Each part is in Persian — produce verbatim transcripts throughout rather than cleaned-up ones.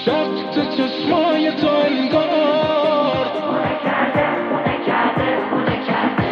شب تو چشمای تو انگار خونه کرده خونه کرده خونه کرده.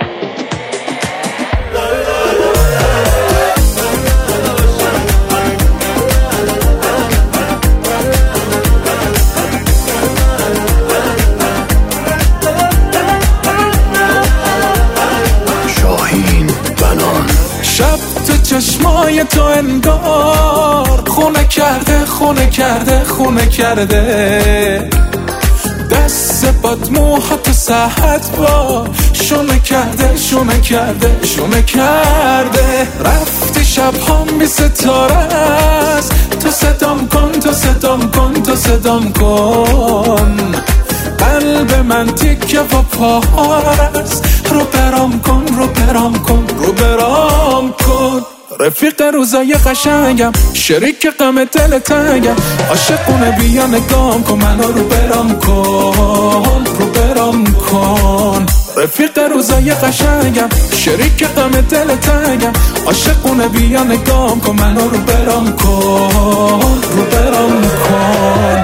شاهین بنان. شب تو چشمای تو انگار خونه کرده خونه کرده خونه کرده. دست باد موها تو ساحت با شونه کرده شونه کرده شونه کرده. رفتی شب هم بی ستاره است، تو صدام کن تو صدام کن تو صدام کن. قلب من تیکه و پاره است، رو برام کن رو برام کن رو برام کن. رفیق روزای قشنگم، شریک غم دل تنگم، عاشقونه بیا نگام کن منو رو برام کن رو برام کن. رفیق روزای قشنگم، شریک غم دل تنگم، عاشقونه بیا نگام کن منو رو برام کن رو برام کن.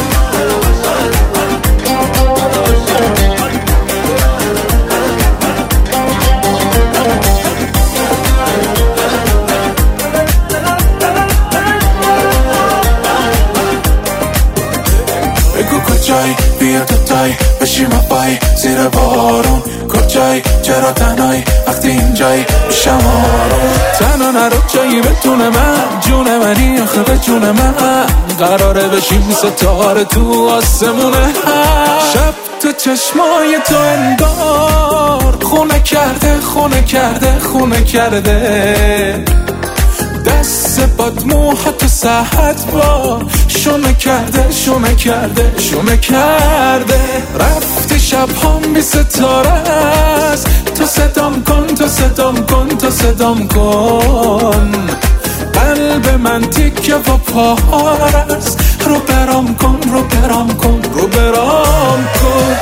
کجای بیا تو تای بشی مپای زیر بارون. کجای چرا تنهایی وقتی اینجایی میشم آروم. تنها نرو جایی بتونه من جون منی آخه به جون من قراره بشیم ستاره تو آسمونه. شب تو چشمای تو انگار خونه کرده خونه کرده خونه کرده. دست باد موها تو ساحت با شونه کرده شونه کرده شونه کرده. رفتی شب هم بی ستاره است، تو صدام کن تو صدام کن تو صدام کن. قلب من تیکه و پاره است، رو برام کن رو برام کن رو برام کن.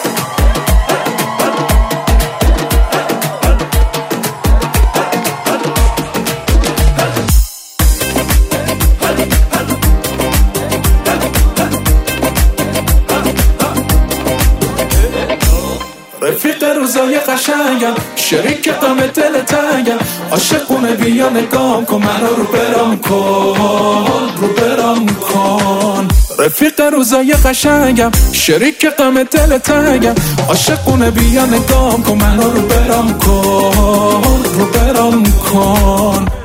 رفیق روزای قشنگم، شریک غم دل تنگم، عاشقونه بیا نگام کن منو رو برام کن رو برام کن. رفیق روزای قشنگم، شریک غم دل تنگم، عاشقونه بیا نگام کن منو رو برام کن رو برام کن.